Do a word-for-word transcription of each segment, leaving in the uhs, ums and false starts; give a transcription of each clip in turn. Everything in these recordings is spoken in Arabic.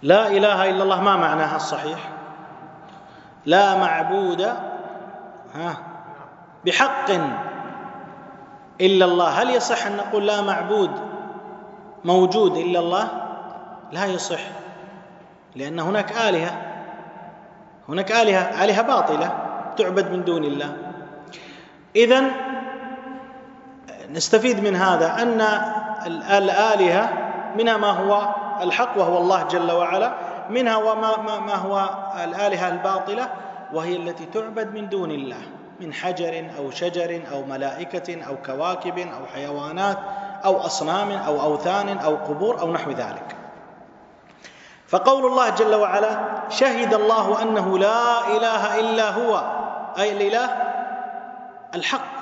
لا إله إلا الله ما معناها الصحيح؟ لا معبود ها بحق إلا الله. هل يصح أن نقول لا معبود موجود إلا الله؟ لا يصح، لأن هناك آلهة هناك آلهة آلهة باطلة تعبد من دون الله. إذن نستفيد من هذا أن الآلهة منها ما هو الحق وهو الله جل وعلا، منها وما ما هو الآلهة الباطلة وهي التي تعبد من دون الله، من حجر أو شجر أو ملائكة أو كواكب أو حيوانات أو أصنام أو أوثان أو قبور أو نحو ذلك. فقول الله جل وعلا شهد الله أنه لا إله إلا هو، أي الإله الحق،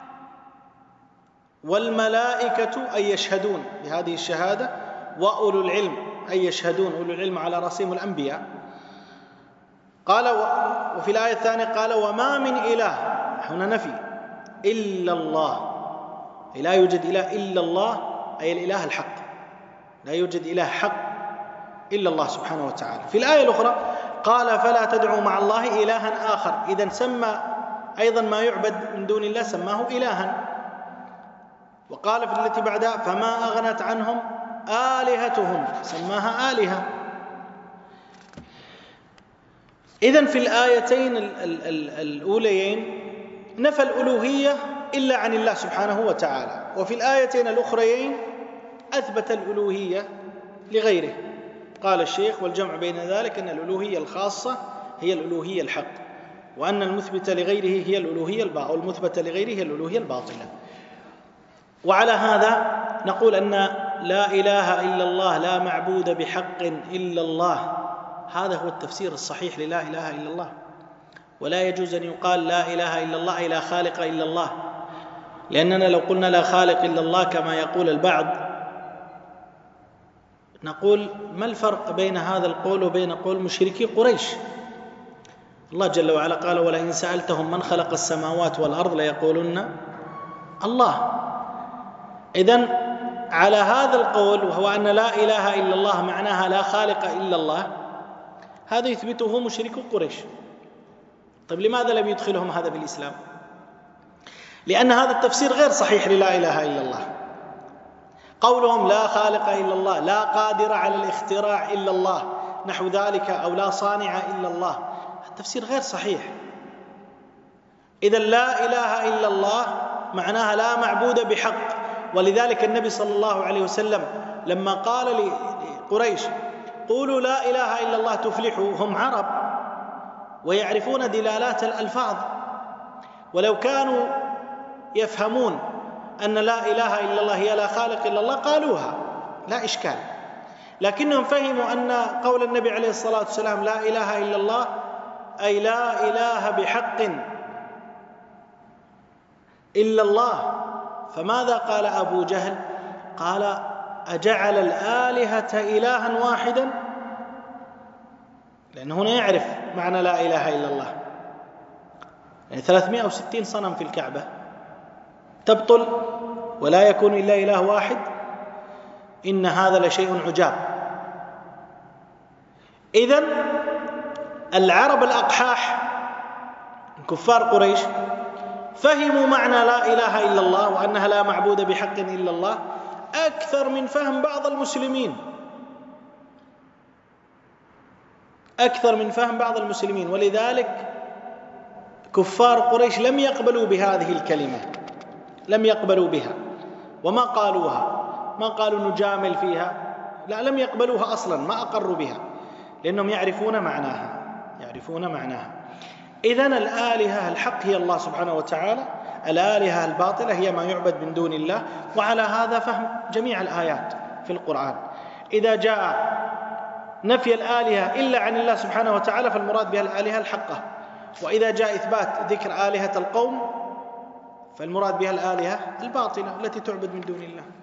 والملائكة أي يشهدون بهذه الشهادة، وأولو العلم أي يشهدون، أولو العلم على رأسهم الأنبياء. قال وفي الآية الثانية قال وما من إله، هنا نفي، إلا الله، لا يوجد إله إلا الله، أي الإله الحق، لا يوجد إله حق إلا الله سبحانه وتعالى. في الآية الأخرى قال فلا تدعوا مع الله إلها آخر، إذن سمى أيضا ما يعبد من دون الله سماه إلها. وقال في التي بعدها فما أغنت عنهم آلهتهم، سماها آلهة. إذن في الآيتين الأوليين نفى الألوهية إلا عن الله سبحانه وتعالى، وفي الآيتين الأخريين أثبت الألوهية لغيره. قال الشيخ والجمع بين ذلك أن الألوهية الخاصة هي الألوهية الحق، وأن المثبتة لغيره هي الألوهية الباطلة، والمثبتة لغيره هي الألوهية الباطلة. وعلى هذا نقول أن لا إله إلا الله، لا معبود بحق إلا الله، هذا هو التفسير الصحيح للا إله إلا الله. ولا يجوز أن يقال لا إله إلا الله أي لا خالق إلا الله، لأننا لو قلنا لا خالق إلا الله كما يقول البعض نقول ما الفرق بين هذا القول وبين قول مشركي قريش؟ الله جل وعلا قال ولئن سألتهم من خلق السماوات والأرض ليقولن الله. إذن على هذا القول وهو أن لا إله إلا الله معناها لا خالق إلا الله، هذا يثبته مشركو قريش. طيب لماذا لم يدخلهم هذا بالإسلام؟ لأن هذا التفسير غير صحيح للا إله إلا الله. قولهم لا خالق إلا الله، لا قادر على الاختراع إلا الله، نحو ذلك، أو لا صانع إلا الله، التفسير غير صحيح. إذن لا إله إلا الله معناها لا معبود بحق. ولذلك النبي صلى الله عليه وسلم لما قال لقريش قولوا لا إله إلا الله تفلحوا، هم عرب ويعرفون دلالات الألفاظ، ولو كانوا يفهمون أن لا إله إلا الله هي لا خالق إلا الله قالوها لا إشكال، لكنهم فهموا أن قول النبي عليه الصلاة والسلام لا إله إلا الله أي لا إله بحق إلا الله. فماذا قال أبو جهل؟ قال أجعل الآلهة إلها واحدا، لأنه هنا يعرف معنى لا إله إلا الله، يعني ثلاثمائة وستين صنم في الكعبة تبطل ولا يكون إلا إله واحد، إن هذا لشيء عجاب. إذن العرب الأقحاح كفار قريش فهموا معنى لا إله إلا الله وأنها لا معبود بحق إلا الله أكثر من فهم بعض المسلمين، أكثر من فهم بعض المسلمين. ولذلك كفار قريش لم يقبلوا بهذه الكلمة، لم يقبلوا بها وما قالوها، ما قالوا نجامل فيها، لا، لم يقبلوها أصلا، ما أقروا بها، لأنهم يعرفون معناها، يعرفون معناها. إذن الآلهة الحق هي الله سبحانه وتعالى، الآلهة الباطلة هي ما يعبد من دون الله. وعلى هذا فهم جميع الآيات في القرآن. إذا جاء نفي الآلهة إلا عن الله سبحانه وتعالى فالمراد بها الآلهة الحقة، وإذا جاء إثبات ذكر آلهة القوم فالمراد بها الآلهة الباطلة التي تعبد من دون الله.